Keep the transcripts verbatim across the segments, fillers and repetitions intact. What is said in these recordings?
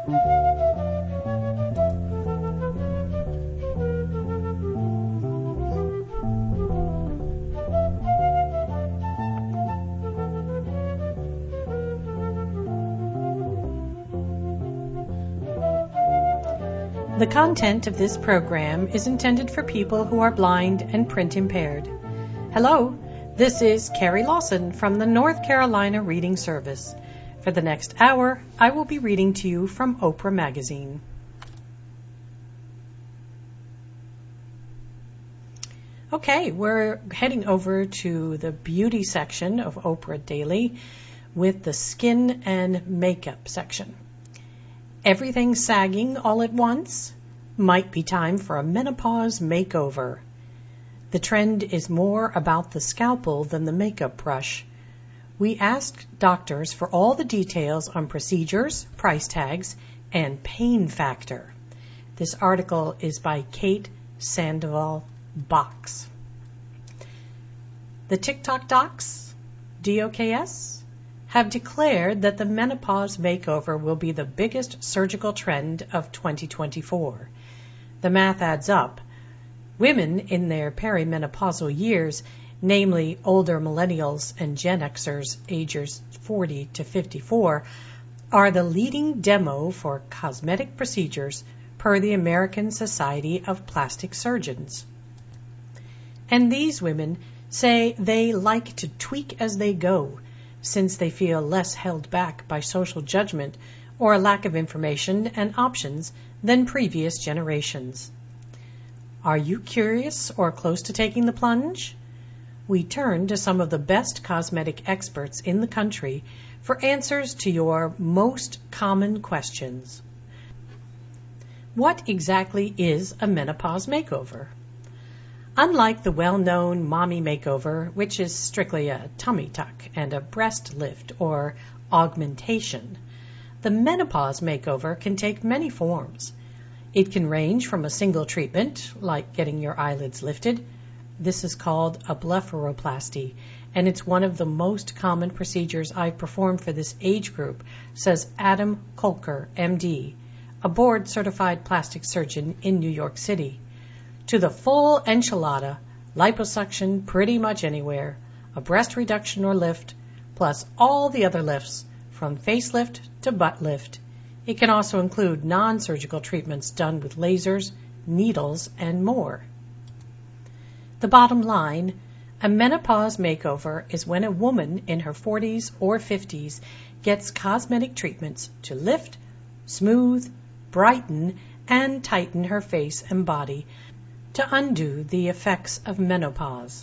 The content of this program is intended for people who are blind and print impaired. Hello, this is Carrie Lawson from the North Carolina Reading Service. For the next hour, I will be reading to you from Oprah Magazine. Okay, we're heading over to the beauty section of Oprah Daily with the skin and makeup section. Everything sagging all at once? Might be time for a menopause makeover. The trend is more about the scalpel than the makeup brush. We asked doctors for all the details on procedures, price tags, and pain factor. This article is by Kate Sandoval Box. The TikTok docs, D O K S, have declared that the menopause makeover will be the biggest surgical trend of twenty twenty-four. The math adds up. Women in their perimenopausal years, namely older millennials and Gen Xers ages forty to fifty-four, are the leading demo for cosmetic procedures per the American Society of Plastic Surgeons. And these women say they like to tweak as they go, since they feel less held back by social judgment or a lack of information and options than previous generations. Are you curious or close to taking the plunge? We turn to some of the best cosmetic experts in the country for answers to your most common questions. What exactly is a menopause makeover? Unlike the well-known mommy makeover, which is strictly a tummy tuck and a breast lift or augmentation, the menopause makeover can take many forms. It can range from a single treatment, like getting your eyelids lifted. This is called a blepharoplasty, and it's one of the most common procedures I've performed for this age group, says Adam Kolker, M D, a board-certified plastic surgeon in New York City. To the full enchilada, liposuction pretty much anywhere, a breast reduction or lift, plus all the other lifts, from facelift to butt lift. It can also include non-surgical treatments done with lasers, needles, and more. The bottom line, a menopause makeover is when a woman in her forties or fifties gets cosmetic treatments to lift, smooth, brighten, and tighten her face and body to undo the effects of menopause.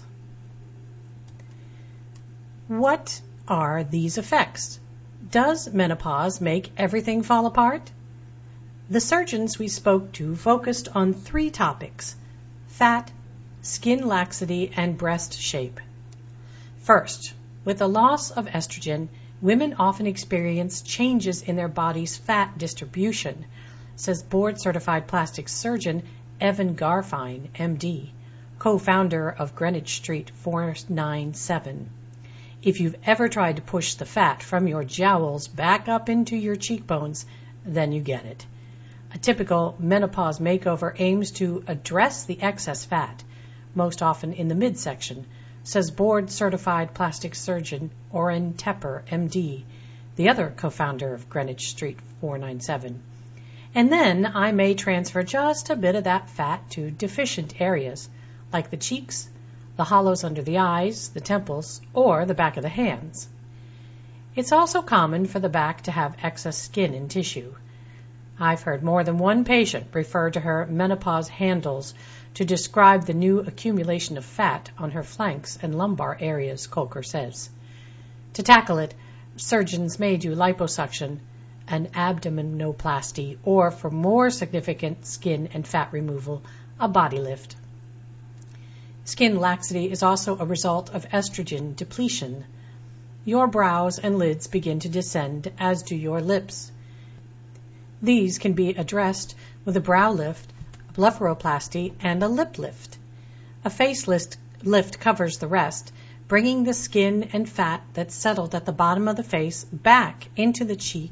What are these effects? Does menopause make everything fall apart? The surgeons we spoke to focused on three topics: fat, skin laxity, and breast shape. First, with the loss of estrogen, women often experience changes in their body's fat distribution, says board-certified plastic surgeon Evan Garfine, M D, co-founder of Greenwich Street four nine seven. If you've ever tried to push the fat from your jowls back up into your cheekbones, then you get it. A typical menopause makeover aims to address the excess fat, most often in the midsection, says board-certified plastic surgeon Oren Tepper, M D, the other co-founder of Greenwich Street four nine seven. And then I may transfer just a bit of that fat to deficient areas, like the cheeks, the hollows under the eyes, the temples, or the back of the hands. It's also common for the back to have excess skin and tissue. I've heard more than one patient refer to her menopause handles to describe the new accumulation of fat on her flanks and lumbar areas, Kolker says. To tackle it, surgeons may do liposuction, an abdominoplasty, or for more significant skin and fat removal, a body lift. Skin laxity is also a result of estrogen depletion. Your brows and lids begin to descend, as do your lips. These can be addressed with a brow lift, a blepharoplasty, and a lip lift. A facelift lift covers the rest, bringing the skin and fat that settled at the bottom of the face back into the cheek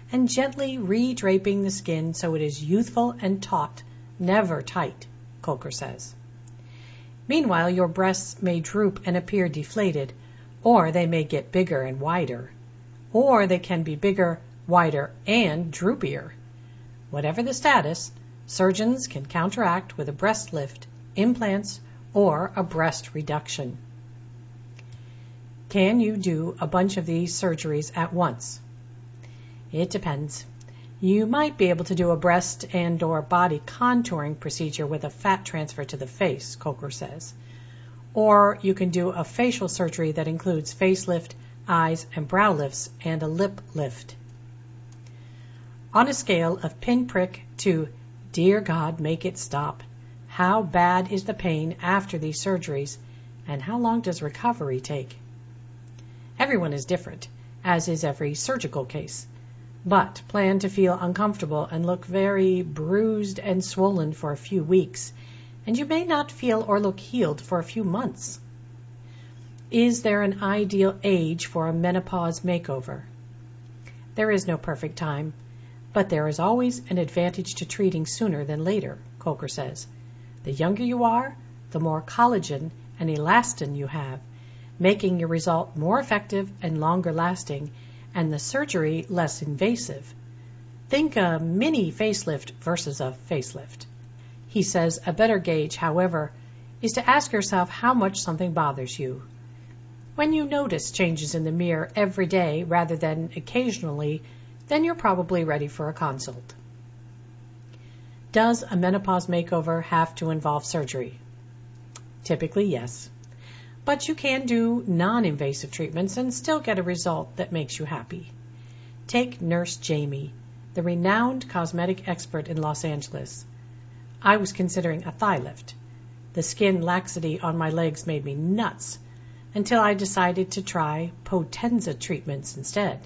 and gently redraping the skin so it is youthful and taut, never tight, Kolker says. Meanwhile, your breasts may droop and appear deflated, or they may get bigger and wider, or they can be bigger, wider, and droopier. Whatever the status, surgeons can counteract with a breast lift, implants, or a breast reduction. Can you do a bunch of these surgeries at once? It depends. You might be able to do a breast and or body contouring procedure with a fat transfer to the face, Kolker says. Or you can do a facial surgery that includes facelift, eyes and brow lifts, and a lip lift. On a scale of pinprick to, dear God, make it stop, how bad is the pain after these surgeries, and how long does recovery take? Everyone is different, as is every surgical case. But plan to feel uncomfortable and look very bruised and swollen for a few weeks, and you may not feel or look healed for a few months. Is there an ideal age for a menopause makeover? There is no perfect time, but there is always an advantage to treating sooner than later, Kolker says. The younger you are, the more collagen and elastin you have, making your result more effective and longer lasting, and the surgery less invasive. Think a mini facelift versus a facelift. He says a better gauge, however, is to ask yourself how much something bothers you. When you notice changes in the mirror every day rather than occasionally, then you're probably ready for a consult. Does a menopause makeover have to involve surgery? Typically, yes. But you can do non-invasive treatments and still get a result that makes you happy. Take Nurse Jamie, the renowned cosmetic expert in Los Angeles. I was considering a thigh lift. The skin laxity on my legs made me nuts until I decided to try Potenza treatments instead.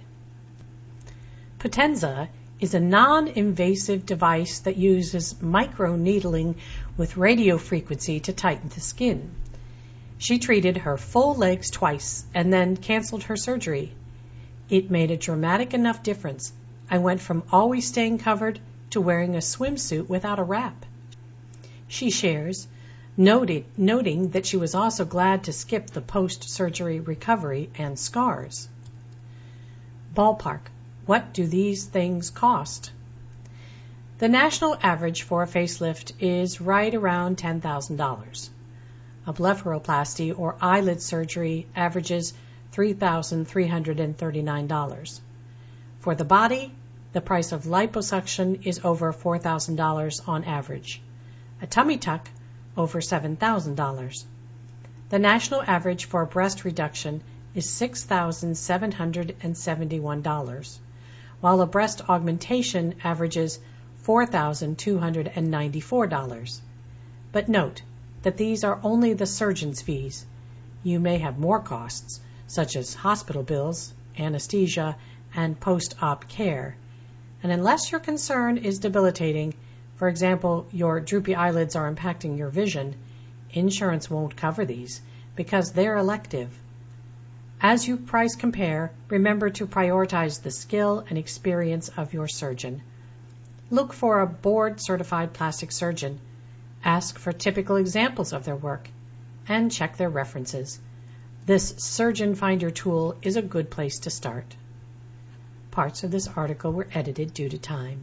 Potenza is a non-invasive device that uses microneedling with radiofrequency to tighten the skin. She treated her full legs twice and then canceled her surgery. It made a dramatic enough difference. I went from always staying covered to wearing a swimsuit without a wrap. She shares, noted, noting that she was also glad to skip the post-surgery recovery and scars. Ballpark, what do these things cost? The national average for a facelift is right around ten thousand dollars. A blepharoplasty or eyelid surgery averages three thousand three hundred thirty-nine dollars. For the body, the price of liposuction is over four thousand dollars on average. A tummy tuck, over seven thousand dollars. The national average for breast reduction is six thousand seven hundred seventy-one dollars, while a breast augmentation averages four thousand two hundred ninety-four dollars. But note that these are only the surgeon's fees. You may have more costs, such as hospital bills, anesthesia, and post-op care. And unless your concern is debilitating, for example, your droopy eyelids are impacting your vision, insurance won't cover these because they're elective. As you price compare, remember to prioritize the skill and experience of your surgeon. Look for a board-certified plastic surgeon. Ask for typical examples of their work, and check their references. This Surgeon Finder tool is a good place to start. Parts of this article were edited due to time.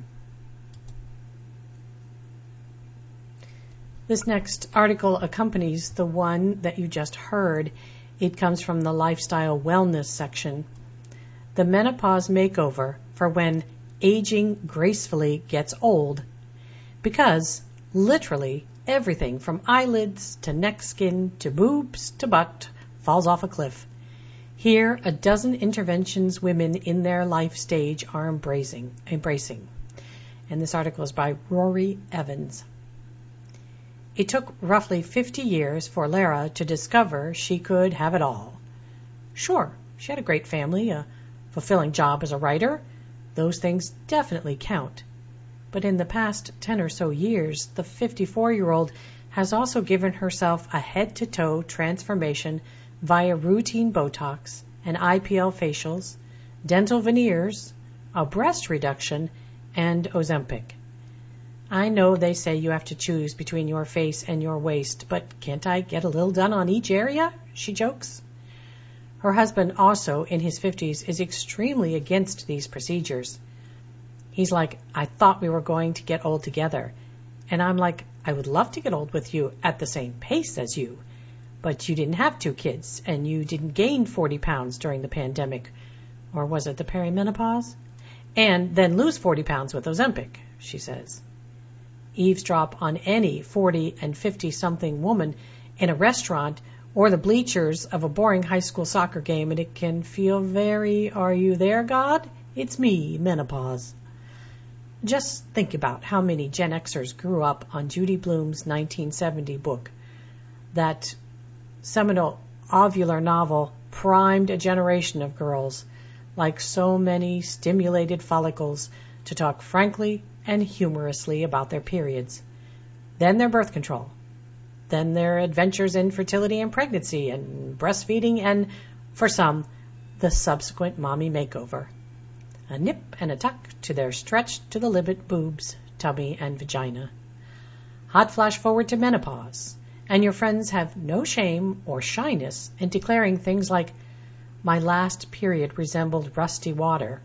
This next article accompanies the one that you just heard. It comes from the Lifestyle Wellness section. The Menopause Makeover for When Aging Gracefully Gets Old. Because literally everything from eyelids to neck skin to boobs to butt falls off a cliff. Here, a dozen interventions women in their life stage are embracing. embracing. And this article is by Rory Evans. It took roughly fifty years for Lara to discover she could have it all. Sure, she had a great family, a fulfilling job as a writer. Those things definitely count. But in the past ten or so years, the fifty-four-year-old has also given herself a head-to-toe transformation via routine Botox and I P L facials, dental veneers, a breast reduction, and Ozempic. I know they say you have to choose between your face and your waist, but can't I get a little done on each area? She jokes. Her husband, also in his fifties, is extremely against these procedures. He's like, I thought we were going to get old together. And I'm like, I would love to get old with you at the same pace as you. But you didn't have two kids, and you didn't gain forty pounds during the pandemic. Or was it the perimenopause? And then lose forty pounds with Ozempic, she says. Eavesdrop on any forty and fifty-something woman in a restaurant or the bleachers of a boring high school soccer game, and it can feel very, are you there, God? It's me, menopause. Just think about how many Gen Xers grew up on Judy Blume's nineteen seventy book. That seminal ovular novel primed a generation of girls, like so many stimulated follicles, to talk frankly and humorously about their periods. Then their birth control. Then their adventures in fertility and pregnancy and breastfeeding and, for some, the subsequent mommy makeover. A nip and a tuck to their stretched to the limit boobs, tummy, and vagina. Hot flash forward to menopause, and your friends have no shame or shyness in declaring things like, my last period resembled rusty water,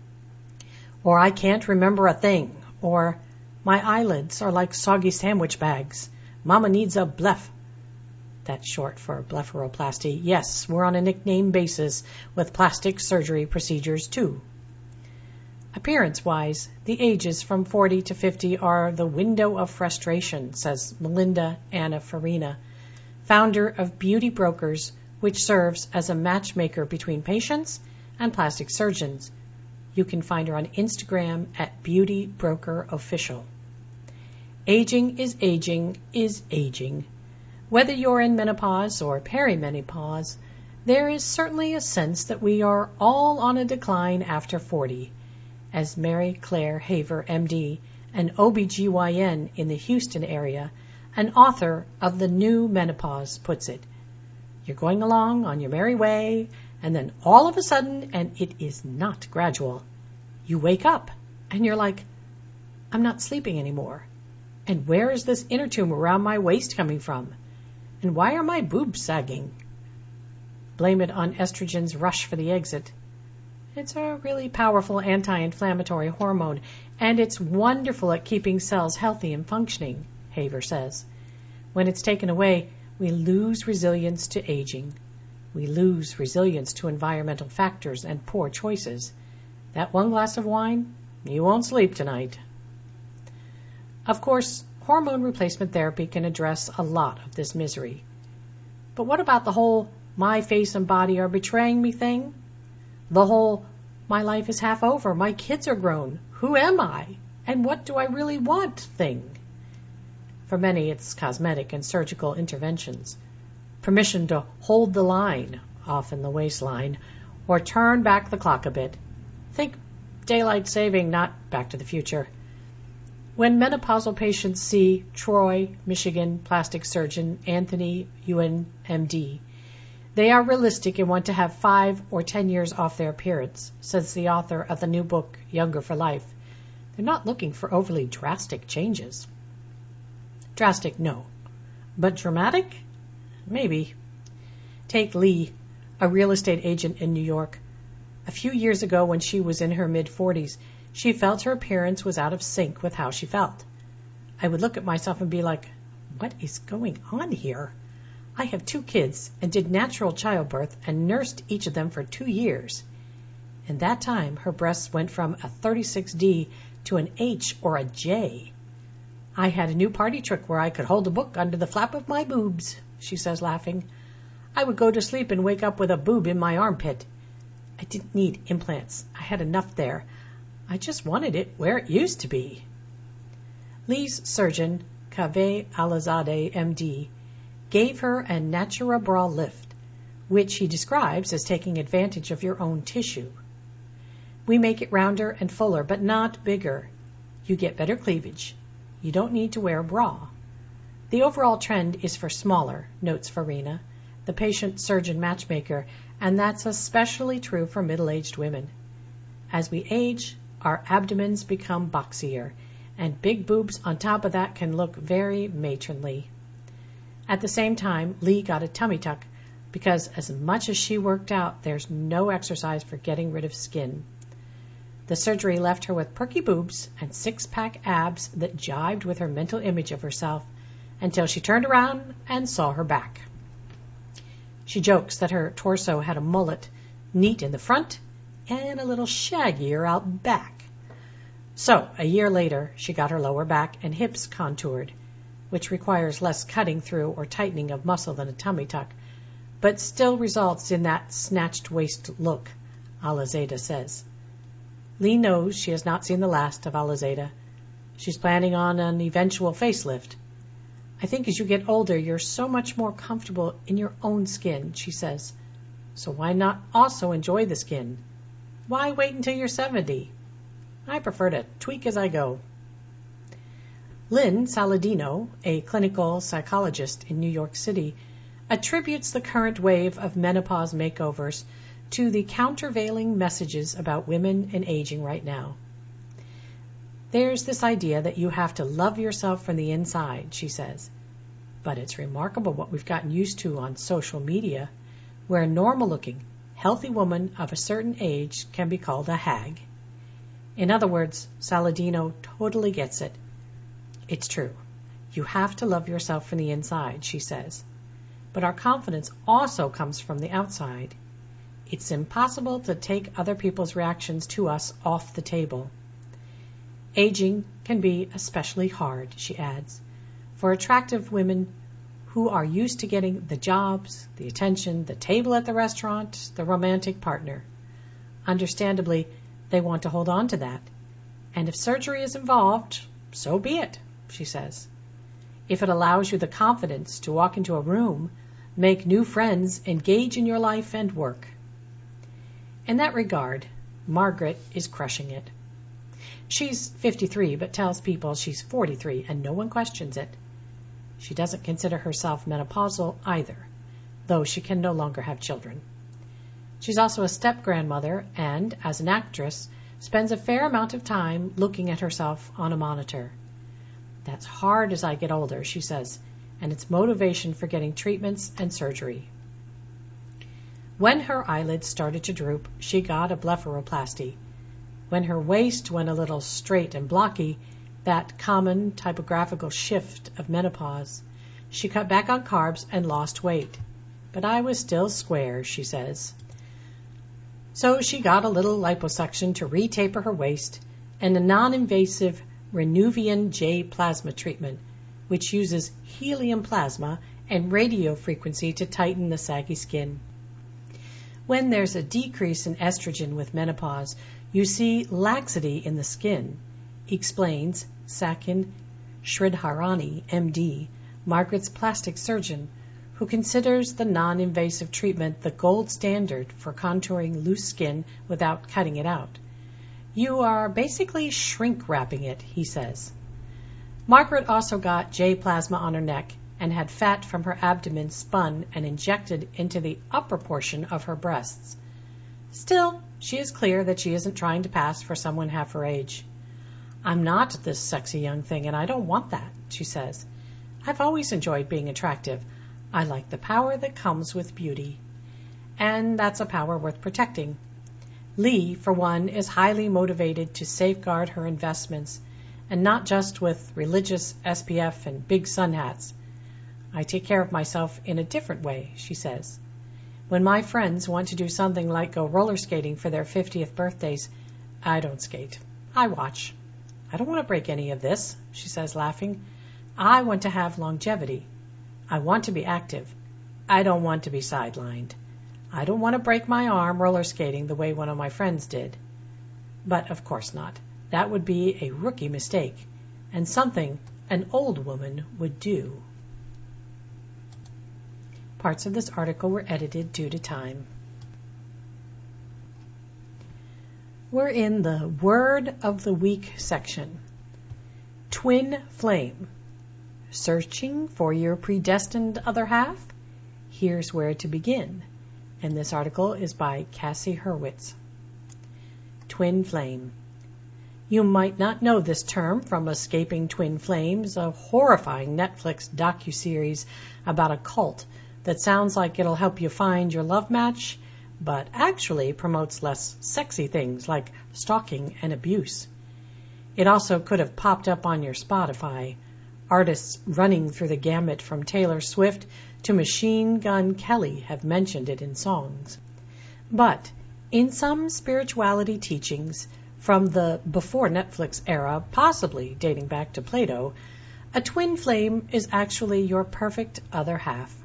or I can't remember a thing, or my eyelids are like soggy sandwich bags. Mama needs a bleph. That's short for blepharoplasty. Yes, we're on a nickname basis with plastic surgery procedures too. Appearance-wise, the ages from forty to fifty are the window of frustration, says Melinda Anna Farina, founder of Beauty Brokers, which serves as a matchmaker between patients and plastic surgeons. You can find her on Instagram at Beauty Broker Official. Aging is aging is aging. Whether you're in menopause or perimenopause, there is certainly a sense that we are all on a decline after forty, as Mary Claire Haver, M D, an O B G Y N in the Houston area, an author of The New Menopause, puts it. You're going along on your merry way, and then all of a sudden, and it is not gradual, you wake up, and you're like, I'm not sleeping anymore. And where is this inner tube around my waist coming from? And why are my boobs sagging? Blame it on estrogen's rush for the exit. It's a really powerful anti-inflammatory hormone, and it's wonderful at keeping cells healthy and functioning, Haver says. When it's taken away, we lose resilience to aging. We lose resilience to environmental factors and poor choices. That one glass of wine, you won't sleep tonight. Of course, hormone replacement therapy can address a lot of this misery. But what about the whole my face and body are betraying me thing? The whole my life is half over, my kids are grown, who am I, and what do I really want thing? For many, it's cosmetic and surgical interventions. Permission to hold the line, often the waistline, or turn back the clock a bit. Think daylight saving, not Back to the Future. When menopausal patients see Troy, Michigan plastic surgeon Anthony Ewan, M D, they are realistic and want to have five or ten years off their appearance, says the author of the new book, Younger for Life. They're not looking for overly drastic changes. Drastic, no. But dramatic? Maybe. Take Lee, a real estate agent in New York. A few years ago, when she was in her mid-forties, she felt her appearance was out of sync with how she felt. I would look at myself and be like, what is going on here? I have two kids and did natural childbirth and nursed each of them for two years. In that time, her breasts went from a thirty-six D to an H or a J. I had a new party trick where I could hold a book under the flap of my boobs, she says, laughing. I would go to sleep and wake up with a boob in my armpit. I didn't need implants. I had enough there. I just wanted it where it used to be. Lee's surgeon, Kaveh Alizadeh, M D, gave her a Natura-Bra lift, which he describes as taking advantage of your own tissue. We make it rounder and fuller, but not bigger. You get better cleavage. You don't need to wear a bra. The overall trend is for smaller, notes Farina, the patient-surgeon matchmaker, and that's especially true for middle-aged women. As we age, our abdomens become boxier, and big boobs on top of that can look very matronly. At the same time, Lee got a tummy tuck because as much as she worked out, there's no exercise for getting rid of skin. The surgery left her with perky boobs and six-pack abs that jived with her mental image of herself until she turned around and saw her back. She jokes that her torso had a mullet, neat in the front and a little shaggier out back. So, a year later, she got her lower back and hips contoured, which requires less cutting through or tightening of muscle than a tummy tuck, but still results in that snatched waist look, Alizada says. Lee knows she has not seen the last of Alizada. She's planning on an eventual facelift. I think as you get older, you're so much more comfortable in your own skin, she says. So why not also enjoy the skin? Why wait until you're seventy? I prefer to tweak as I go. Lynn Saladino, a clinical psychologist in New York City, attributes the current wave of menopause makeovers to the countervailing messages about women and aging right now. There's this idea that you have to love yourself from the inside, she says. But it's remarkable what we've gotten used to on social media, where a normal-looking, healthy woman of a certain age can be called a hag. In other words, Saladino totally gets it. It's true. You have to love yourself from the inside, she says. But our confidence also comes from the outside. It's impossible to take other people's reactions to us off the table. Aging can be especially hard, she adds, for attractive women who are used to getting the jobs, the attention, the table at the restaurant, the romantic partner. Understandably, they want to hold on to that. And if surgery is involved, so be it, she says. If it allows you the confidence to walk into a room, make new friends, engage in your life and work. In that regard, Margaret is crushing it. She's fifty-three, but tells people she's forty-three, and no one questions it. She doesn't consider herself menopausal either, though she can no longer have children. She's also a step-grandmother and, as an actress, spends a fair amount of time looking at herself on a monitor. That's hard as I get older, she says, and it's motivation for getting treatments and surgery. When her eyelids started to droop, she got a blepharoplasty. When her waist went a little straight and blocky, that common typographical shift of menopause, she cut back on carbs and lost weight. But I was still square, she says. So she got a little liposuction to re-taper her waist and a non-invasive Renuvian J plasma treatment, which uses helium plasma and radio frequency to tighten the saggy skin. When there's a decrease in estrogen with menopause, you see laxity in the skin, explains Sakin Sridharani, M D, Margaret's plastic surgeon, who considers the non-invasive treatment the gold standard for contouring loose skin without cutting it out. You are basically shrink-wrapping it, he says. Margaret also got J-plasma on her neck and had fat from her abdomen spun and injected into the upper portion of her breasts. Still, she is clear that she isn't trying to pass for someone half her age. I'm not this sexy young thing, and I don't want that, she says. I've always enjoyed being attractive. I like the power that comes with beauty. And that's a power worth protecting. Lee, for one, is highly motivated to safeguard her investments, and not just with religious S P F and big sun hats. I take care of myself in a different way, she says. When my friends want to do something like go roller skating for their fiftieth birthdays, I don't skate. I watch. I don't want to break any of this, she says, laughing. I want to have longevity. I want to be active. I don't want to be sidelined. I don't want to break my arm roller skating the way one of my friends did. But of course not. That would be a rookie mistake, and something an old woman would do. Parts of this article were edited due to time. We're in the Word of the Week section. Twin flame. Searching for your predestined other half? Here's where to begin. And this article is by Cassie Hurwitz. Twin flame. You might not know this term from Escaping Twin Flames, a horrifying Netflix docuseries about a cult that sounds like it'll help you find your love match, but actually promotes less sexy things like stalking and abuse. It also could have popped up on your Spotify. Artists running through the gamut from Taylor Swift to Machine Gun Kelly have mentioned it in songs. But in some spirituality teachings from the before Netflix era, possibly dating back to Plato, a twin flame is actually your perfect other half.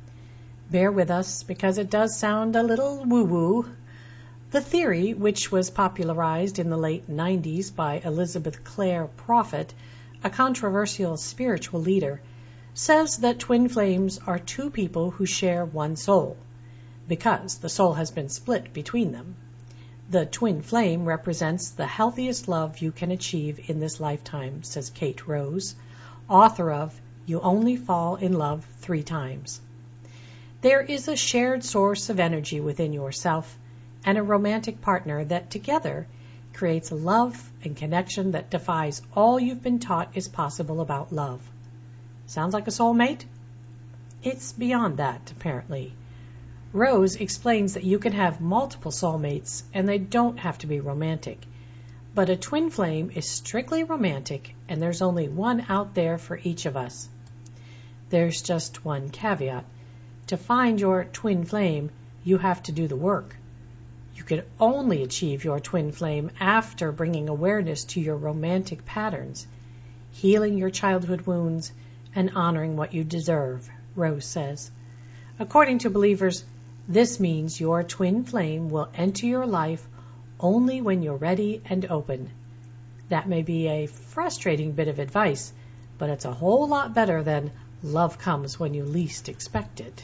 Bear with us because it does sound a little woo-woo. The theory, which was popularized in the late nineties by Elizabeth Clare Prophet, a controversial spiritual leader, says that twin flames are two people who share one soul, because the soul has been split between them. The twin flame represents the healthiest love you can achieve in this lifetime, says Kate Rose, author of You Only Fall in Love Three Times. There is a shared source of energy within yourself and a romantic partner that together creates a love and connection that defies all you've been taught is possible about love. Sounds like a soulmate? It's beyond that, apparently. Rose explains that you can have multiple soulmates and they don't have to be romantic. But a twin flame is strictly romantic and there's only one out there for each of us. There's just one caveat. To find your twin flame, you have to do the work. You can only achieve your twin flame after bringing awareness to your romantic patterns, healing your childhood wounds, and honoring what you deserve, Rose says. According to believers, this means your twin flame will enter your life only when you're ready and open. That may be a frustrating bit of advice, but it's a whole lot better than love comes when you least expect it.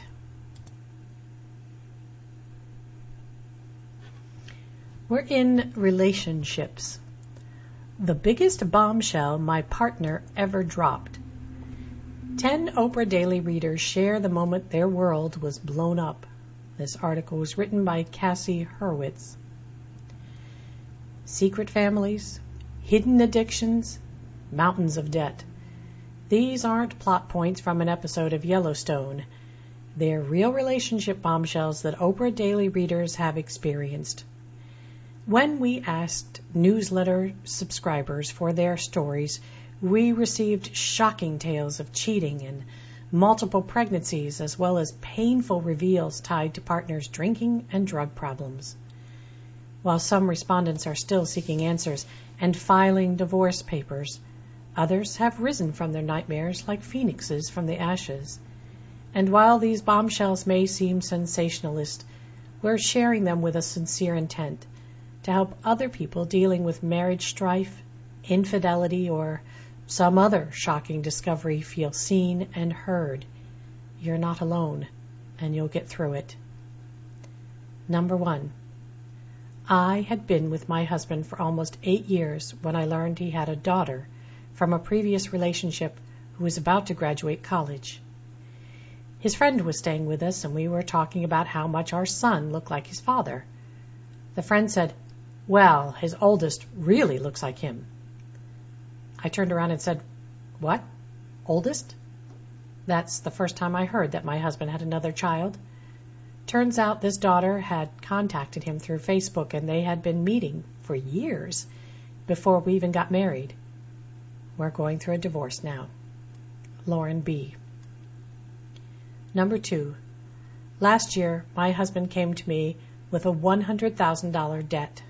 We're in relationships. The biggest bombshell my partner ever dropped. Ten Oprah Daily readers share the moment their world was blown up. This article was written by Cassie Hurwitz. Secret families, hidden addictions, mountains of debt. These aren't plot points from an episode of Yellowstone. They're real relationship bombshells that Oprah Daily readers have experienced. When we asked newsletter subscribers for their stories, we received shocking tales of cheating and multiple pregnancies, as well as painful reveals tied to partners' drinking and drug problems. While some respondents are still seeking answers and filing divorce papers, others have risen from their nightmares like phoenixes from the ashes. And while these bombshells may seem sensationalist, we're sharing them with a sincere intent to help other people dealing with marriage strife, infidelity, or some other shocking discovery feel seen and heard. You're not alone, and you'll get through it. Number one, I had been with my husband for almost eight years when I learned he had a daughter from a previous relationship who was about to graduate college. His friend was staying with us, and we were talking about how much our son looked like his father. The friend said, "Well, his oldest really looks like him." I turned around and said, "What? Oldest?" That's the first time I heard that my husband had another child. Turns out this daughter had contacted him through Facebook, and they had been meeting for years before we even got married. We're going through a divorce now. Lauren B. Number two, last year my husband came to me with a one hundred thousand dollars debt.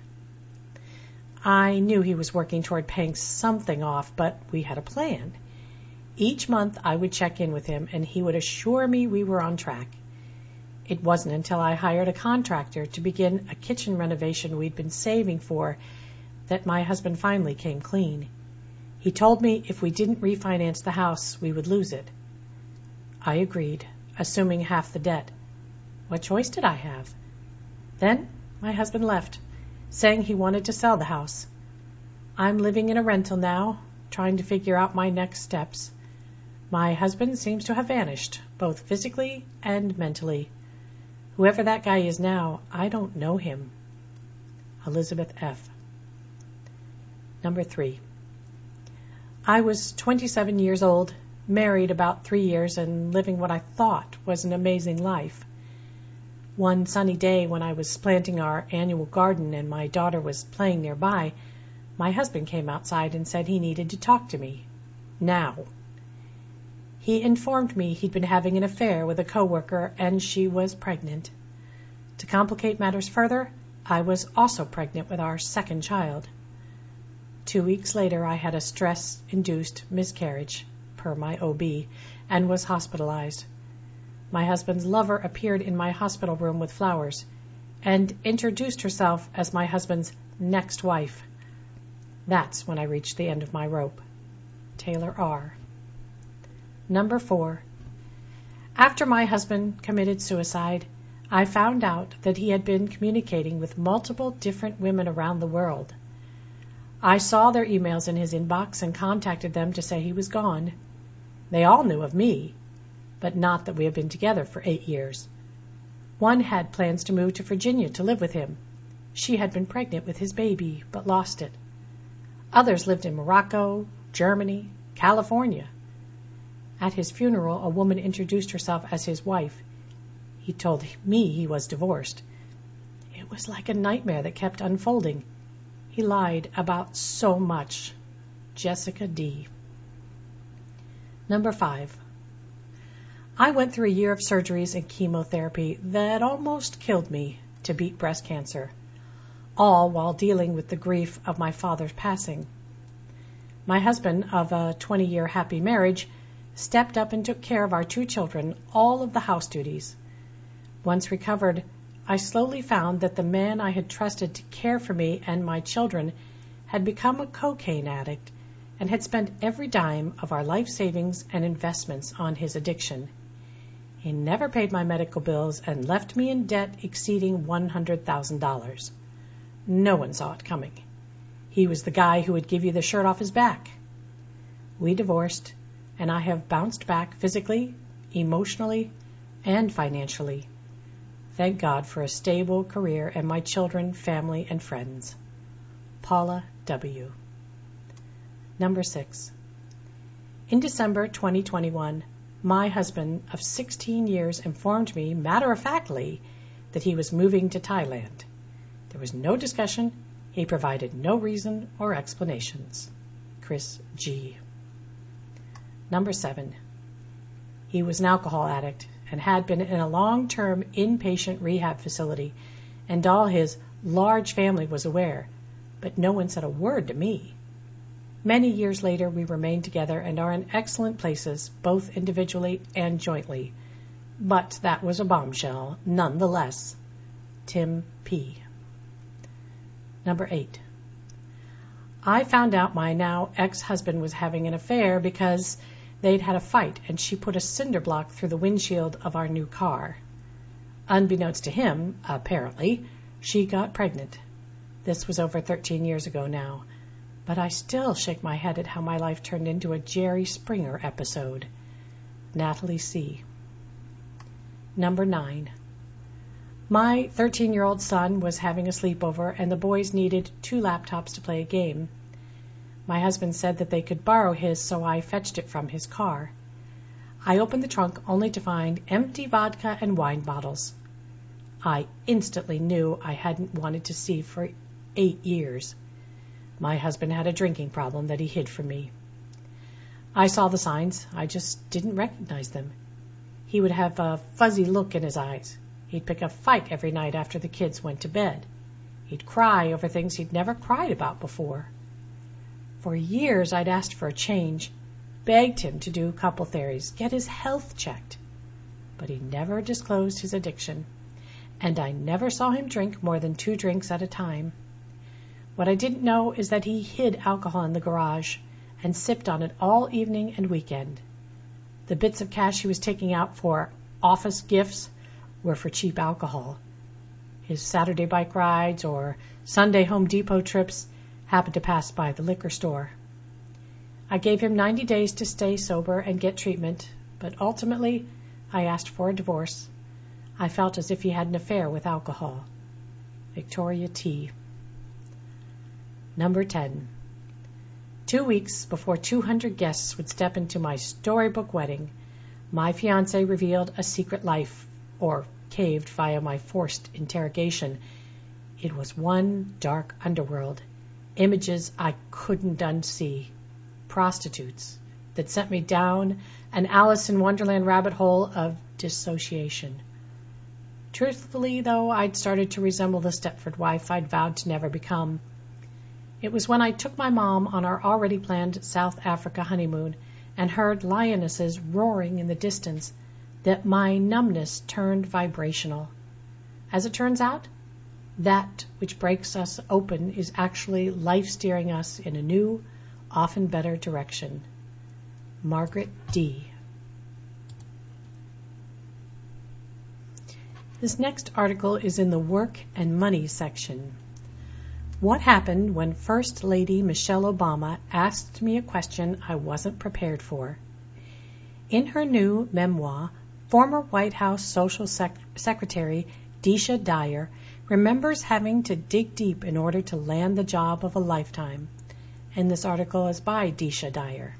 I knew he was working toward paying something off, but we had a plan. Each month I would check in with him, and he would assure me we were on track. It wasn't until I hired a contractor to begin a kitchen renovation we'd been saving for that my husband finally came clean. He told me if we didn't refinance the house, we would lose it. I agreed, assuming half the debt. What choice did I have? Then my husband left, saying he wanted to sell the house. I'm living in a rental now, trying to figure out my next steps. My husband seems to have vanished, both physically and mentally. Whoever that guy is now, I don't know him. Elizabeth F. Number three. I was twenty-seven years old, married about three years, and living what I thought was an amazing life. One sunny day when I was planting our annual garden and my daughter was playing nearby, my husband came outside and said he needed to talk to me. Now. He informed me he'd been having an affair with a coworker and she was pregnant. To complicate matters further, I was also pregnant with our second child. Two weeks later, I had a stress-induced miscarriage, per my O B, and was hospitalized. My husband's lover appeared in my hospital room with flowers and introduced herself as my husband's next wife. That's when I reached the end of my rope. Taylor R. Number four. After my husband committed suicide, I found out that he had been communicating with multiple different women around the world. I saw their emails in his inbox and contacted them to say he was gone. They all knew of me, but not that we had been together for eight years. One had plans to move to Virginia to live with him. She had been pregnant with his baby, but lost it. Others lived in Morocco, Germany, California. At his funeral, a woman introduced herself as his wife. He told me he was divorced. It was like a nightmare that kept unfolding. He lied about so much. Jessica D. Number five. I went through a year of surgeries and chemotherapy that almost killed me to beat breast cancer, all while dealing with the grief of my father's passing. My husband, of a twenty-year happy marriage, stepped up and took care of our two children, all of the house duties. Once recovered, I slowly found that the man I had trusted to care for me and my children had become a cocaine addict and had spent every dime of our life savings and investments on his addiction. He never paid my medical bills and left me in debt exceeding one hundred thousand dollars. No one saw it coming. He was the guy who would give you the shirt off his back. We divorced, and I have bounced back physically, emotionally, and financially. Thank God for a stable career and my children, family, and friends. Paula W. Number six. In December twenty twenty-one, my husband of sixteen years informed me, matter-of-factly, that he was moving to Thailand. There was no discussion. He provided no reason or explanations. Chris G. Number seven. He was an alcohol addict and had been in a long-term inpatient rehab facility, and all his large family was aware, but no one said a word to me. Many years later, we remained together and are in excellent places, both individually and jointly. But that was a bombshell, nonetheless. Tim P. Number eight. I found out my now ex-husband was having an affair because they'd had a fight and she put a cinder block through the windshield of our new car. Unbeknownst to him, apparently, she got pregnant. This was over thirteen years ago now. But I still shake my head at how my life turned into a Jerry Springer episode. Natalie C. Number nine. My thirteen-year-old son was having a sleepover, and the boys needed two laptops to play a game. My husband said that they could borrow his, so I fetched it from his car. I opened the trunk only to find empty vodka and wine bottles. I instantly knew I hadn't wanted to see for eight years. My husband had a drinking problem that he hid from me. I saw the signs. I just didn't recognize them. He would have a fuzzy look in his eyes. He'd pick a fight every night after the kids went to bed. He'd cry over things he'd never cried about before. For years I'd asked for a change, begged him to do couple therapies, get his health checked. But he never disclosed his addiction, and I never saw him drink more than two drinks at a time. What I didn't know is that he hid alcohol in the garage and sipped on it all evening and weekend. The bits of cash he was taking out for office gifts were for cheap alcohol. His Saturday bike rides or Sunday Home Depot trips happened to pass by the liquor store. I gave him ninety days to stay sober and get treatment, but ultimately I asked for a divorce. I felt as if he had an affair with alcohol. Victoria T. Number ten. Two weeks before two hundred guests would step into my storybook wedding, my fiancé revealed a secret life, or caved via my forced interrogation. It was one dark underworld, images I couldn't unsee, prostitutes that sent me down an Alice in Wonderland rabbit hole of dissociation. Truthfully, though, I'd started to resemble the Stepford wife I'd vowed to never become. It was when I took my mom on our already planned South Africa honeymoon and heard lionesses roaring in the distance that my numbness turned vibrational. As it turns out, that which breaks us open is actually life steering us in a new, often better direction. Margaret D. This next article is in the Work and Money section. What happened when First Lady Michelle Obama asked me a question I wasn't prepared for? In her new memoir, former White House Social Sec- Secretary Deisha Dyer remembers having to dig deep in order to land the job of a lifetime. And this article is by Deisha Dyer.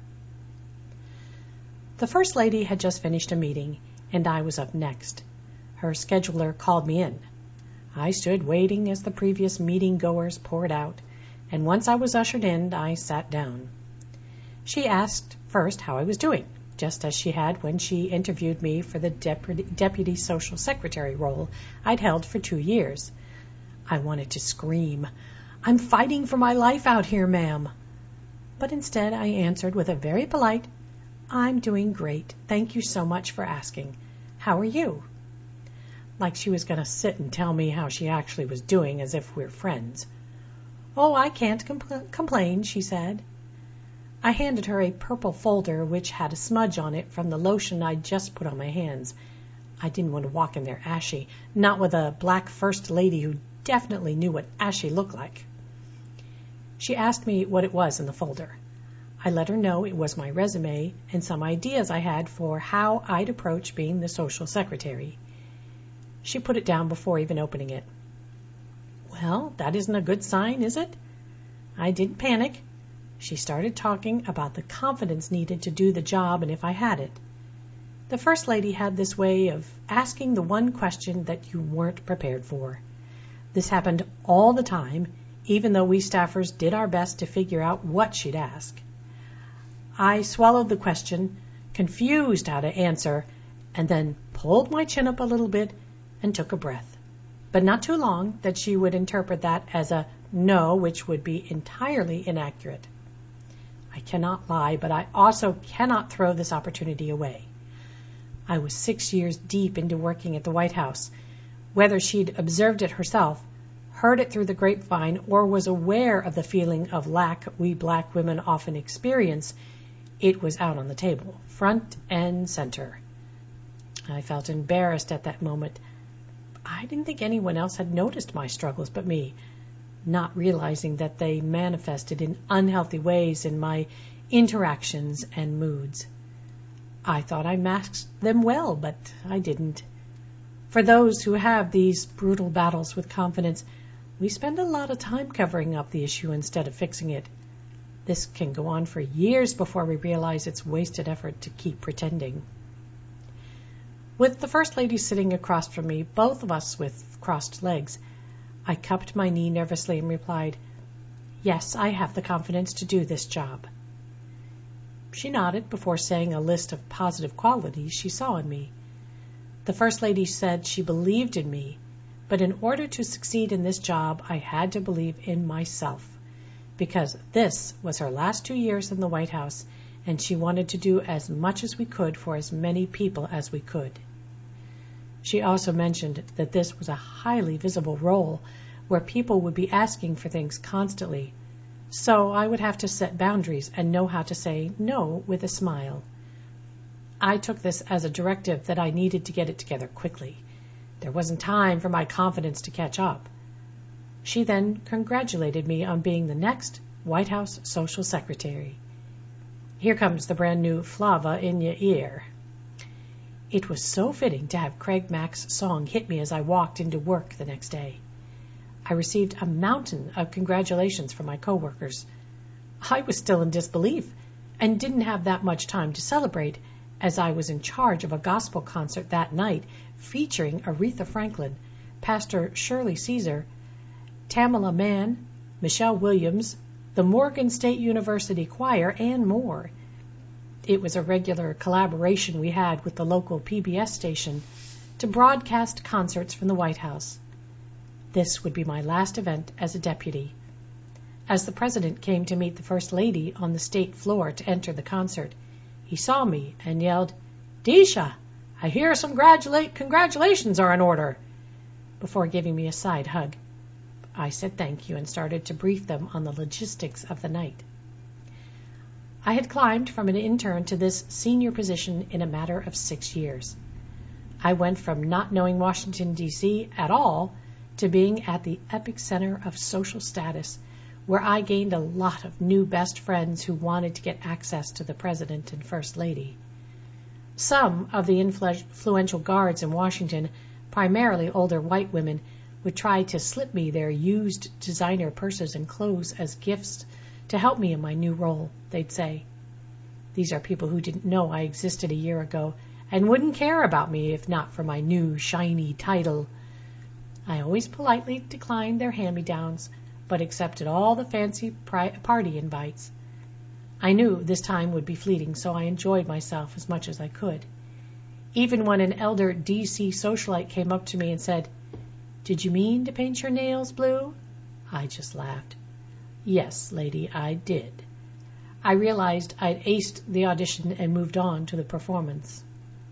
The First Lady had just finished a meeting, and I was up next. Her scheduler called me in. I stood waiting as the previous meeting-goers poured out, and once I was ushered in, I sat down. She asked first how I was doing, just as she had when she interviewed me for the deputy, deputy social secretary role I'd held for two years. I wanted to scream, "I'm fighting for my life out here, ma'am." But instead I answered with a very polite, "I'm doing great. Thank you so much for asking. How are you?" Like she was going to sit and tell me how she actually was doing, as if we're friends. "Oh, I can't compl- complain," she said. I handed her a purple folder which had a smudge on it from the lotion I'd just put on my hands. I didn't want to walk in there ashy, not with a black First Lady who definitely knew what ashy looked like. She asked me what it was in the folder. I let her know it was my resume and some ideas I had for how I'd approach being the social secretary. She put it down before even opening it. "Well, that isn't a good sign, is it?" I didn't panic. She started talking about the confidence needed to do the job and if I had it. The First Lady had this way of asking the one question that you weren't prepared for. This happened all the time, even though we staffers did our best to figure out what she'd ask. I swallowed the question, confused how to answer, and then pulled my chin up a little bit and took a breath. But not too long that she would interpret that as a no, which would be entirely inaccurate. I cannot lie, but I also cannot throw this opportunity away. I was six years deep into working at the White House. Whether she'd observed it herself, heard it through the grapevine, or was aware of the feeling of lack we black women often experience, it was out on the table, front and center. I felt embarrassed at that moment. I didn't think anyone else had noticed my struggles but me, not realizing that they manifested in unhealthy ways in my interactions and moods. I thought I masked them well, but I didn't. For those who have these brutal battles with confidence, we spend a lot of time covering up the issue instead of fixing it. This can go on for years before we realize it's wasted effort to keep pretending. With the First Lady sitting across from me, both of us with crossed legs, I cupped my knee nervously and replied, "Yes, I have the confidence to do this job." She nodded before saying a list of positive qualities she saw in me. The First Lady said she believed in me, but in order to succeed in this job, I had to believe in myself, because this was her last two years in the White House, and she wanted to do as much as we could for as many people as we could. She also mentioned that this was a highly visible role where people would be asking for things constantly, so I would have to set boundaries and know how to say no with a smile. I took this as a directive that I needed to get it together quickly. There wasn't time for my confidence to catch up. She then congratulated me on being the next White House Social Secretary. Here comes the brand new Flava in your ear. It was so fitting to have Craig Mack's song hit me as I walked into work the next day. I received a mountain of congratulations from my coworkers. I was still in disbelief and didn't have that much time to celebrate, as I was in charge of a gospel concert that night featuring Aretha Franklin, Pastor Shirley Caesar, Tamala Mann, Michelle Williams, the Morgan State University Choir, and more. It was a regular collaboration we had with the local P B S station to broadcast concerts from the White House. This would be my last event as a deputy. As the president came to meet the First Lady on the state floor to enter the concert, he saw me and yelled, "Deesha, I hear some gratulate congratulations are in order," before giving me a side hug. I said thank you and started to brief them on the logistics of the night. I had climbed from an intern to this senior position in a matter of six years. I went from not knowing Washington, D C at all to being at the epicenter of social status, where I gained a lot of new best friends who wanted to get access to the President and First Lady. Some of the influential guards in Washington, primarily older white women, would try to slip me their used designer purses and clothes as gifts to help me in my new role, they'd say. These are people who didn't know I existed a year ago and wouldn't care about me if not for my new shiny title. I always politely declined their hand-me-downs, but accepted all the fancy party invites. I knew this time would be fleeting, so I enjoyed myself as much as I could. Even when an elder D C socialite came up to me and said, "Did you mean to paint your nails blue?" I just laughed. Yes, lady, I did. I realized I'd aced the audition and moved on to the performance.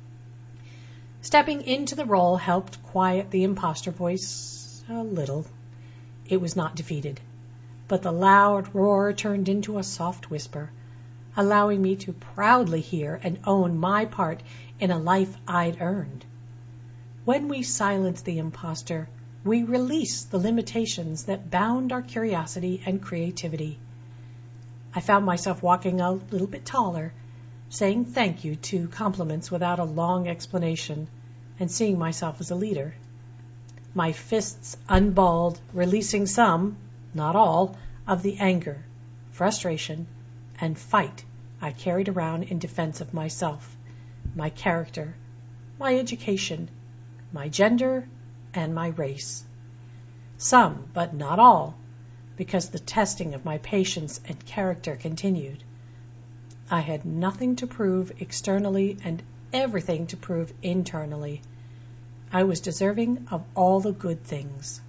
Stepping into the role helped quiet the imposter voice a little. It was not defeated, but the loud roar turned into a soft whisper, allowing me to proudly hear and own my part in a life I'd earned. When we silence the imposter, we release the limitations that bound our curiosity and creativity. I found myself walking a little bit taller, saying thank you to compliments without a long explanation, and seeing myself as a leader. My fists unballed, releasing some, not all, of the anger, frustration, and fight I carried around in defense of myself, my character, my education, my gender, and my race. Some, but not all, because the testing of my patience and character continued. I had nothing to prove externally and everything to prove internally. I was deserving of all the good things.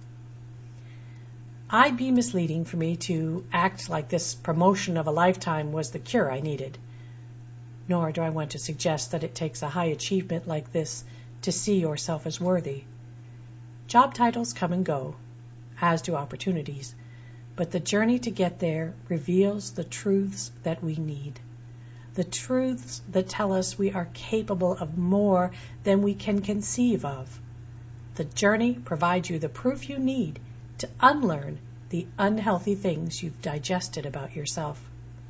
I'd be misleading for me to act like this promotion of a lifetime was the cure I needed. Nor do I want to suggest that it takes a high achievement like this to see yourself as worthy. Job titles come and go, as do opportunities, but the journey to get there reveals the truths that we need. The truths that tell us we are capable of more than we can conceive of. The journey provides you the proof you need to unlearn the unhealthy things you've digested about yourself.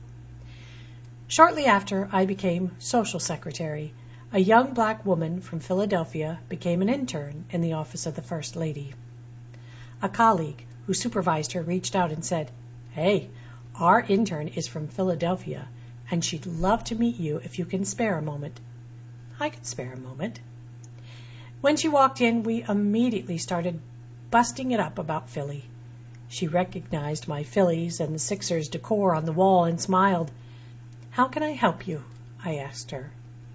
Shortly after I became social secretary, a young black woman from Philadelphia became an intern in the office of the First Lady. A colleague who supervised her reached out and said, "Hey, our intern is from Philadelphia, and she'd love to meet you if you can spare a moment." I could spare a moment. When she walked in, we immediately started busting it up about Philly. She recognized my Phillies and the Sixers decor on the wall and smiled. "How can I help you?" I asked her.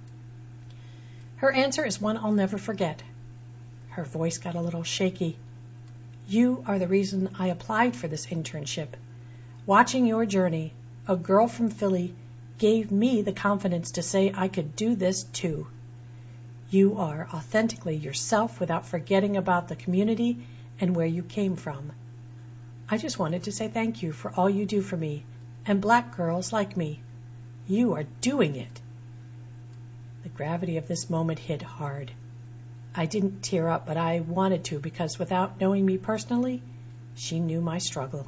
Her answer is one I'll never forget. Her voice got a little shaky. "You are the reason I applied for this internship. Watching your journey, a girl from Philly gave me the confidence to say I could do this too. You are authentically yourself without forgetting about the community and where you came from. I just wanted to say thank you for all you do for me and black girls like me. You are doing it." The gravity of this moment hit hard. I didn't tear up, but I wanted to because without knowing me personally, she knew my struggle.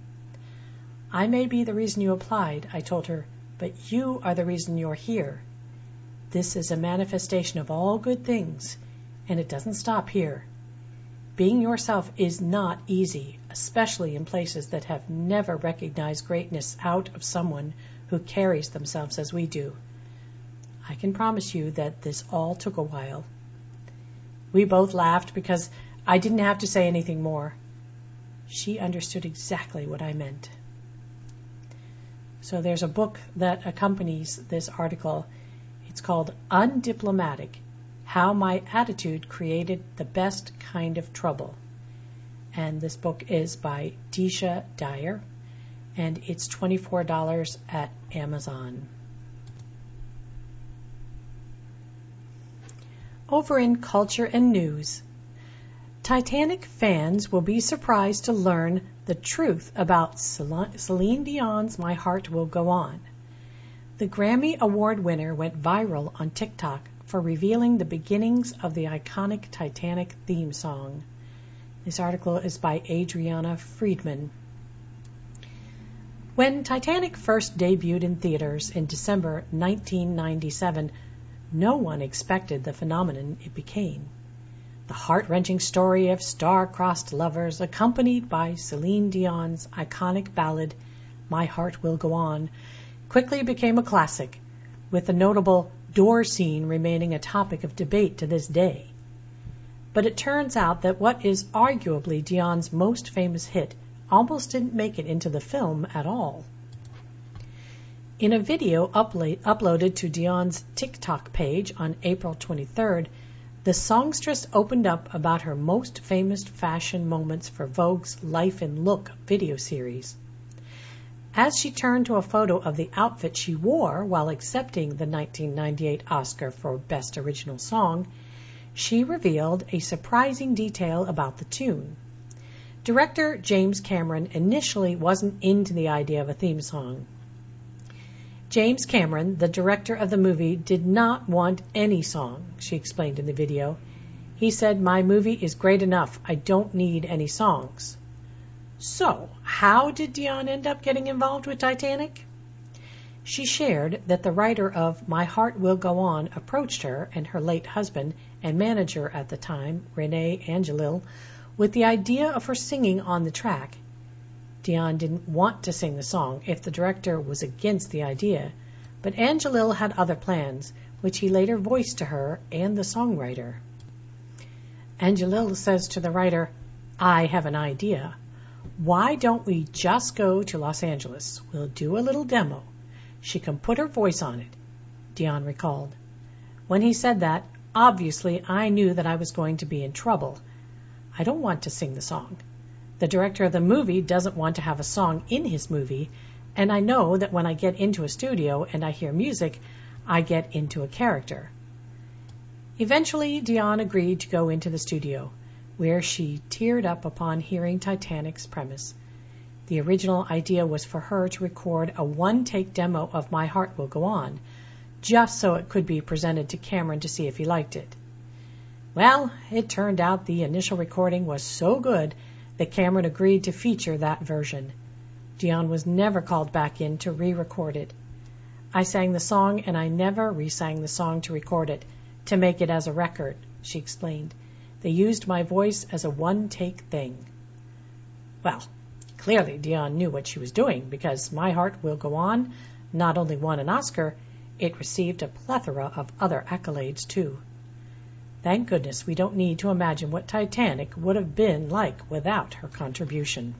"I may be the reason you applied," I told her, "but you are the reason you're here. This is a manifestation of all good things, and it doesn't stop here. being yourself is not easy, especially in places that have never recognized greatness out of someone who carries themselves as we do. I can promise you that this all took a while. We both laughed because I didn't have to say anything more. She understood exactly what I meant. So there's a book that accompanies this article. It's called Undiplomatic: How My Attitude Created the Best Kind of Trouble. And this book is by Deesha Dyer, and it's twenty-four dollars at Amazon. Over in culture and news, Titanic fans will be surprised to learn the truth about Celine Dion's My Heart Will Go On. The Grammy Award winner went viral on TikTok for revealing the beginnings of the iconic Titanic theme song. This article is by Adriana Friedman. When Titanic first debuted in theaters in December nineteen ninety-seven, no one expected the phenomenon it became. The heart-wrenching story of star-crossed lovers, accompanied by Celine Dion's iconic ballad, My Heart Will Go On, quickly became a classic, with the notable door scene remaining a topic of debate to this day. But it turns out that what is arguably Dion's most famous hit almost didn't make it into the film at all. In a video upla- uploaded to Dion's TikTok page on April twenty-third, the songstress opened up about her most famous fashion moments for Vogue's Life in Look video series. As she turned to a photo of the outfit she wore while accepting the nineteen ninety-eight Oscar for Best Original Song, she revealed a surprising detail about the tune. Director James Cameron initially wasn't into the idea of a theme song. James Cameron, the director of the movie, did not want any song, she explained in the video. He said, "My movie is great enough. I don't need any songs." So, how did Dion end up getting involved with Titanic? She shared that the writer of My Heart Will Go On approached her and her late husband and manager at the time, Renee Angelil, with the idea of her singing on the track. Dion didn't want to sing the song if the director was against the idea, but Angelil had other plans, which he later voiced to her and the songwriter. Angelil says to the writer, "I have an idea. Why don't we just go to Los Angeles? We'll do a little demo. She can put her voice on it," Dion recalled. When he said that, obviously I knew that I was going to be in trouble. I don't want to sing the song. The director of the movie doesn't want to have a song in his movie, and I know that when I get into a studio and I hear music, I get into a character. Eventually, Dion agreed to go into the studio, where she teared up upon hearing Titanic's premise. The original idea was for her to record a one-take demo of My Heart Will Go On, just so it could be presented to Cameron to see if he liked it. Well, it turned out the initial recording was so good that Cameron agreed to feature that version. Dion was never called back in to re-record it. I sang the song and I never re-sang the song to record it, to make it as a record, she explained. They used my voice as a one-take thing. Well, clearly Dion knew what she was doing, because My Heart Will Go On not only won an Oscar, it received a plethora of other accolades too. Thank goodness we don't need to imagine what Titanic would have been like without her contribution.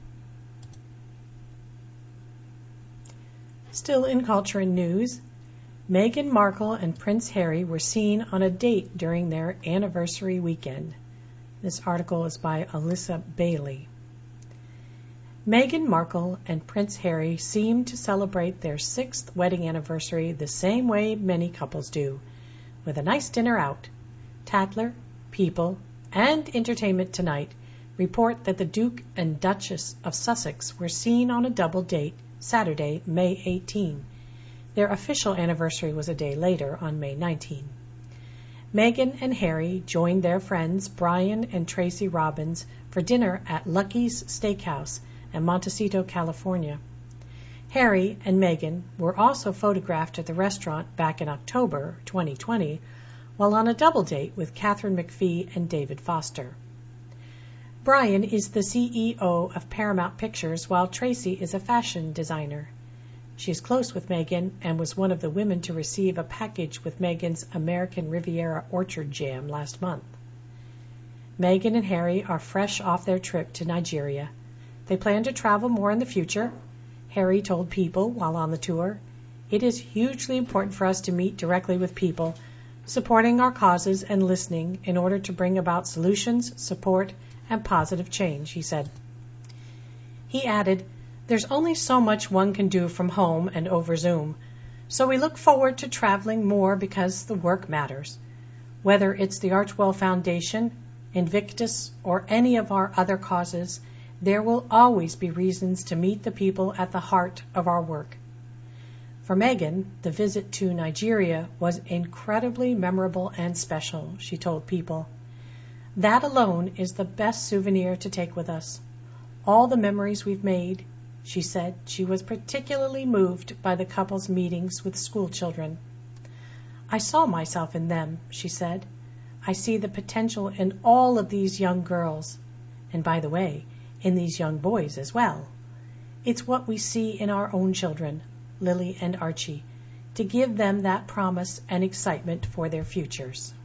Still in culture and news, Meghan Markle and Prince Harry were seen on a date during their anniversary weekend. This article is by Alyssa Bailey. Meghan Markle and Prince Harry seem to celebrate their sixth wedding anniversary the same way many couples do, with a nice dinner out. Tatler, People, and Entertainment Tonight report that the Duke and Duchess of Sussex were seen on a double date Saturday, May eighteenth. Their official anniversary was a day later, on May nineteenth. Meghan and Harry joined their friends Brian and Tracy Robbins for dinner at Lucky's Steakhouse in Montecito, California. Harry and Meghan were also photographed at the restaurant back in October twenty twenty, while on a double date with Catherine McPhee and David Foster. Brian is the C E O of Paramount Pictures, while Tracy is a fashion designer. She is close with Megan and was one of the women to receive a package with Megan's American Riviera Orchard Jam last month. Megan and Harry are fresh off their trip to Nigeria. They plan to travel more in the future. Harry told People while on the tour, "It is hugely important for us to meet directly with people, supporting our causes and listening in order to bring about solutions, support, and positive change," he said. He added, "There's only so much one can do from home and over Zoom, so we look forward to traveling more because the work matters. Whether it's the Archwell Foundation, Invictus, or any of our other causes, there will always be reasons to meet the people at the heart of our work." For Megan, the visit to Nigeria was incredibly memorable and special, she told People. "That alone is the best souvenir to take with us. All the memories we've made," she said. She was particularly moved by the couple's meetings with school children. "I saw myself in them," she said. "I see the potential in all of these young girls, and by the way, in these young boys as well. It's what we see in our own children, Lily and Archie, to give them that promise and excitement for their futures."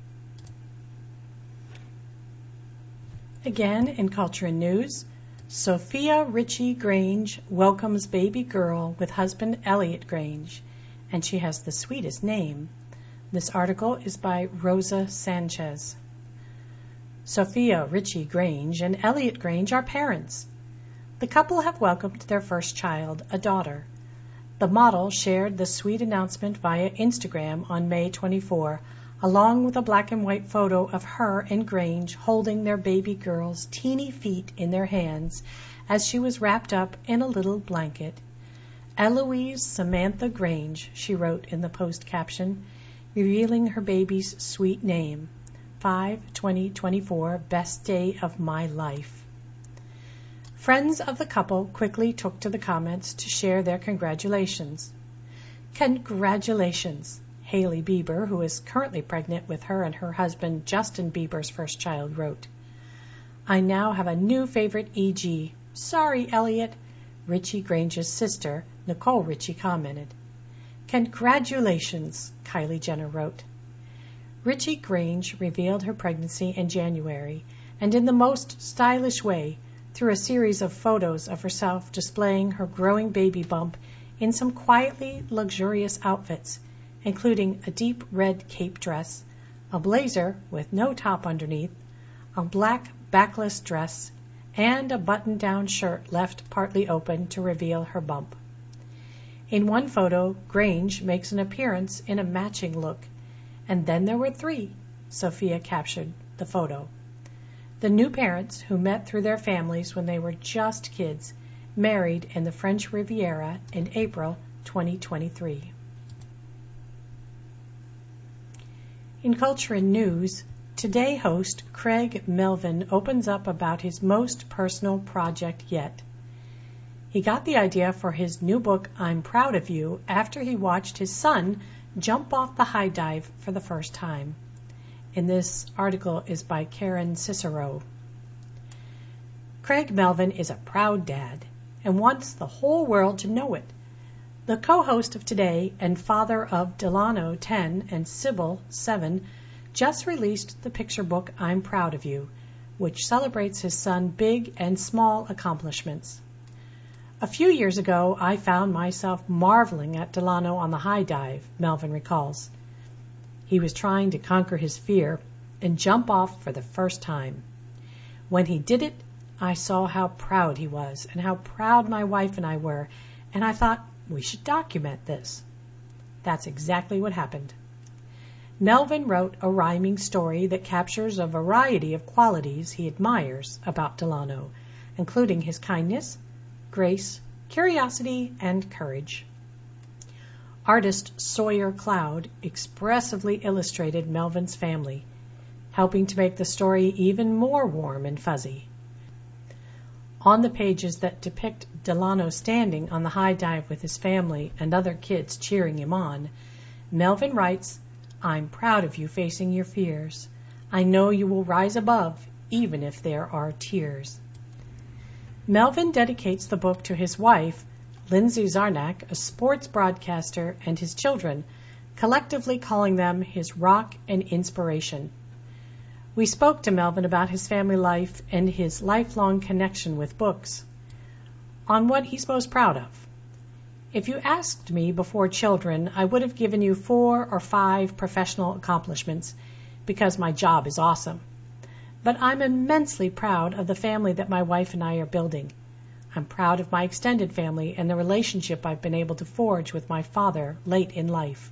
Again, in Culture and News, Sophia Ritchie Grange welcomes baby girl with husband Elliot Grange, and she has the sweetest name. This article is by Rosa Sanchez. Sophia Ritchie Grange and Elliot Grange are parents. The couple have welcomed their first child, a daughter. The model shared the sweet announcement via Instagram on May twenty-fourth, along with a black and white photo of her and Grange holding their baby girl's teeny feet in their hands as she was wrapped up in a little blanket. "Eloise Samantha Grange," she wrote in the post caption, revealing her baby's sweet name. five twenty twenty-four, best day of my life. Friends of the couple quickly took to the comments to share their congratulations. "Congratulations," Hailey Bieber, who is currently pregnant with her and her husband Justin Bieber's first child, wrote. "I now have a new favorite E G. Sorry, Elliot," Ritchie Grange's sister, Nicole Ritchie, commented. "Congratulations," Kylie Jenner wrote. Ritchie Grange revealed her pregnancy in January, and in the most stylish way, through a series of photos of herself displaying her growing baby bump in some quietly luxurious outfits, including a deep red cape dress, a blazer with no top underneath, a black backless dress, and a button-down shirt left partly open to reveal her bump. In one photo, Grange makes an appearance in a matching look, and then there were three, Sophia captured the photo. The new parents, who met through their families when they were just kids, married in the French Riviera in April twenty twenty-three. In Culture and News, Today host Craig Melvin opens up about his most personal project yet. He got the idea for his new book, I'm Proud of You, after he watched his son jump off the high dive for the first time. And this article is by Karen Cicero. Craig Melvin is a proud dad and wants the whole world to know it. The co-host of Today and father of Delano, ten, and Sybil, seven, just released the picture book I'm Proud of You, which celebrates his son's big and small accomplishments. A few years ago, I found myself marveling at Delano on the high dive, Melvin recalls. He was trying to conquer his fear and jump off for the first time. When he did it, I saw how proud he was and how proud my wife and I were, and I thought we should document this. That's exactly what happened. Melvin wrote a rhyming story that captures a variety of qualities he admires about Delano, including his kindness, grace, curiosity, and courage. Artist Sawyer Cloud expressively illustrated Melvin's family, helping to make the story even more warm and fuzzy. On the pages that depict Delano standing on the high dive with his family and other kids cheering him on, Melvin writes, I'm proud of you facing your fears. I know you will rise above, even if there are tears. Melvin dedicates the book to his wife, Lindsay Zarnak, a sports broadcaster, and his children, collectively calling them his rock and inspiration. We spoke to Melvin about his family life and his lifelong connection with books, on what he's most proud of. If you asked me before children, I would have given you four or five professional accomplishments because my job is awesome. But I'm immensely proud of the family that my wife and I are building. I'm proud of my extended family and the relationship I've been able to forge with my father late in life.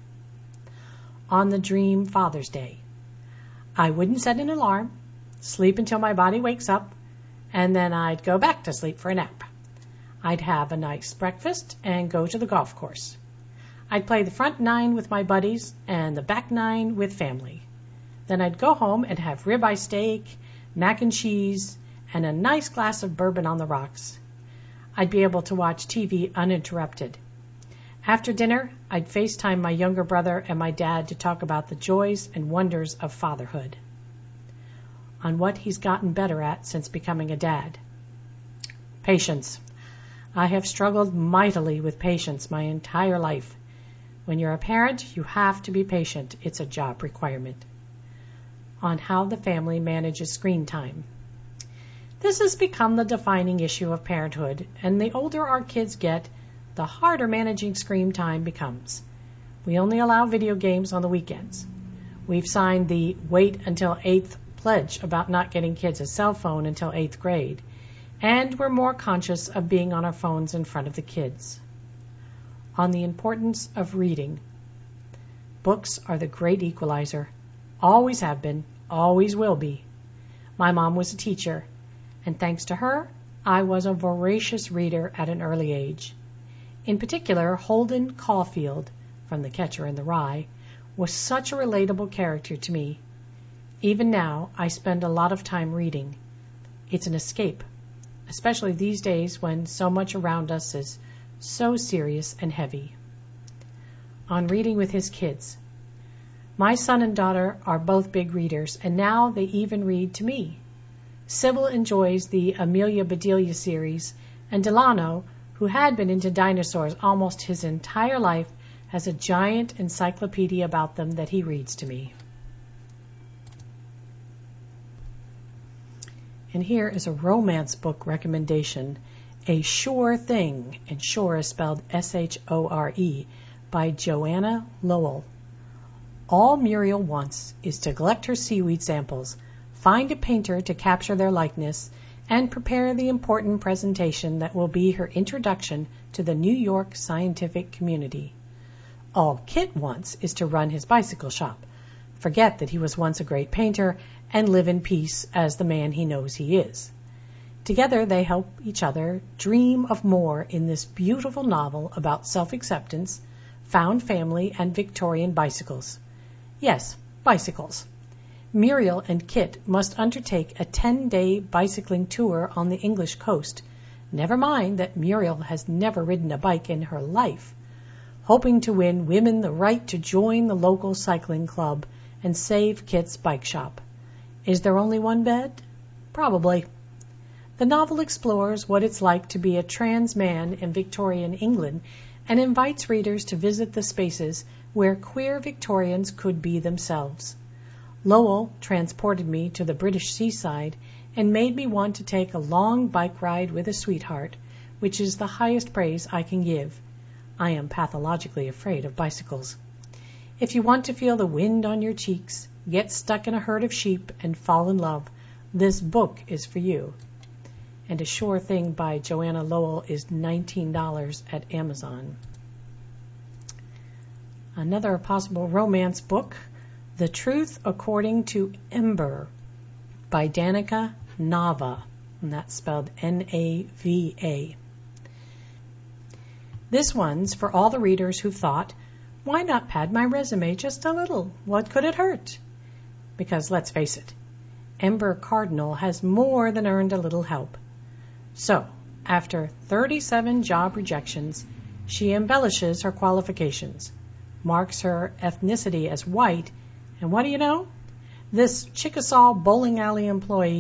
On the dream Father's Day, I wouldn't set an alarm, sleep until my body wakes up, and then I'd go back to sleep for a nap. I'd have a nice breakfast and go to the golf course. I'd play the front nine with my buddies and the back nine with family. Then I'd go home and have ribeye steak, mac and cheese, and a nice glass of bourbon on the rocks. I'd be able to watch T V uninterrupted. After dinner, I'd FaceTime my younger brother and my dad to talk about the joys and wonders of fatherhood. On what he's gotten better at since becoming a dad. Patience. I have struggled mightily with patience my entire life. When you're a parent, you have to be patient. It's a job requirement. On how the family manages screen time. This has become the defining issue of parenthood, and the older our kids get, the harder managing screen time becomes. We only allow video games on the weekends. We've signed the wait until eighth pledge about not getting kids a cell phone until eighth grade, and we're more conscious of being on our phones in front of the kids. On the importance of reading. Books are the great equalizer. Always have been, always will be. My mom was a teacher, and thanks to her, I was a voracious reader at an early age. In particular, Holden Caulfield, from The Catcher in the Rye, was such a relatable character to me. Even now, I spend a lot of time reading. It's an escape, especially these days when so much around us is so serious and heavy. On reading with his kids. My son and daughter are both big readers, and now they even read to me. Sybil enjoys the Amelia Bedelia series, and Delano, who had been into dinosaurs almost his entire life, has a giant encyclopedia about them that he reads to me. And here is a romance book recommendation, A Shore Thing, and Shore is spelled S H O R E, by Joanna Lowell. All Muriel wants is to collect her seaweed samples, find a painter to capture their likeness, and prepare the important presentation that will be her introduction to the New York scientific community. All Kit wants is to run his bicycle shop, forget that he was once a great painter, and live in peace as the man he knows he is. Together they help each other dream of more in this beautiful novel about self-acceptance, found family, and Victorian bicycles. Yes, bicycles. Muriel and Kit must undertake a ten-day bicycling tour on the English coast. Never mind that Muriel has never ridden a bike in her life, hoping to win women the right to join the local cycling club and save Kit's bike shop. Is there only one bed? Probably. The novel explores what it's like to be a trans man in Victorian England and invites readers to visit the spaces where queer Victorians could be themselves. Lowell transported me to the British seaside and made me want to take a long bike ride with a sweetheart, which is the highest praise I can give. I am pathologically afraid of bicycles. If you want to feel the wind on your cheeks, get stuck in a herd of sheep, and fall in love, this book is for you. And A Shore Thing by Joanna Lowell is nineteen dollars at Amazon. Another possible romance book, The Truth According to Ember by Danica Nava, and that's spelled N A V A. This one's for all the readers who thought, why not pad my resume just a little? What could it hurt? Because let's face it, Ember Cardinal has more than earned a little help. So, after thirty-seven job rejections, she embellishes her qualifications, marks her ethnicity as white, and what do you know? This Chickasaw bowling alley employee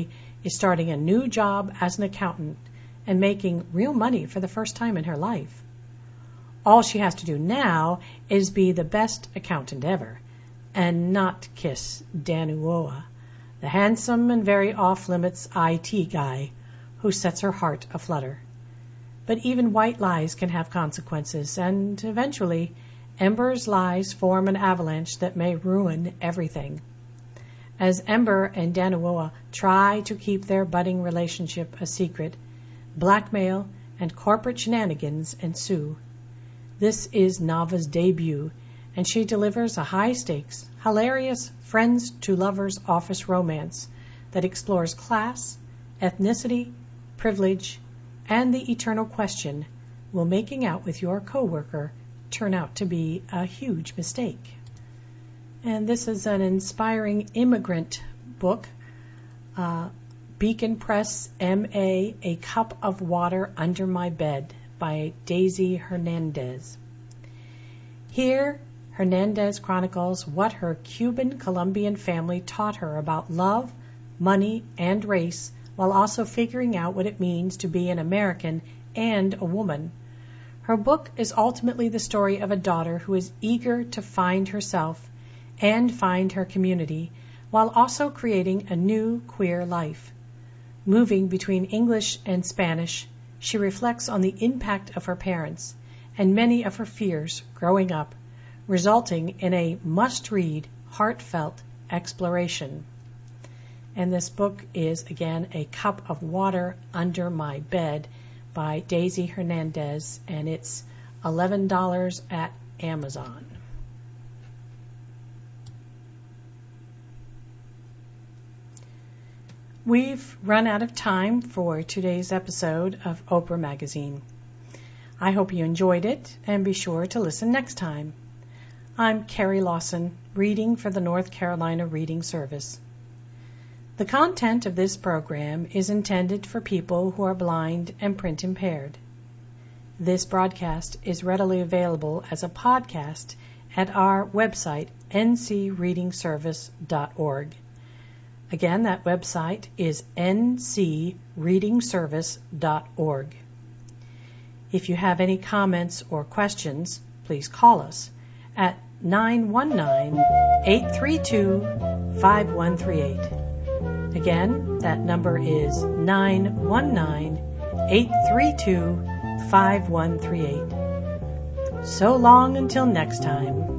is starting a new job as an accountant and making real money for the first time in her life. All she has to do now is be the best accountant ever and not kiss Danuoa, the handsome and very off-limits I T guy who sets her heart aflutter. But even white lies can have consequences, and eventually Ember's lies form an avalanche that may ruin everything. As Ember and Danuoa try to keep their budding relationship a secret, blackmail and corporate shenanigans ensue. This is Nava's debut, and she delivers a high-stakes, hilarious friends-to-lovers office romance that explores class, ethnicity, privilege, and the eternal question, will making out with your coworker turn out to be a huge mistake? And this is an inspiring immigrant book, uh, Beacon Press, M A, A Cup of Water Under My Bed by Daisy Hernandez. Here, Hernandez chronicles what her Cuban-Colombian family taught her about love, money, and race, while also figuring out what it means to be an American and a woman. Her book is ultimately the story of a daughter who is eager to find herself and find her community, while also creating a new queer life. Moving between English and Spanish, she reflects on the impact of her parents and many of her fears growing up, resulting in a must-read, heartfelt exploration. And this book is, again, A Cup of Water Under My Bed by Daisy Hernandez, and it's eleven dollars at Amazon. We've run out of time for today's episode of Oprah Magazine. I hope you enjoyed it, and be sure to listen next time. I'm Carrie Lawson, reading for the North Carolina Reading Service. The content of this program is intended for people who are blind and print impaired. This broadcast is readily available as a podcast at our website, n c reading service dot org. Again, that website is n c reading service dot org. If you have any comments or questions, please call us at nine one nine, eight three two, five one three eight. Again, that number is nine one nine, eight three two, five one three eight. So long until next time.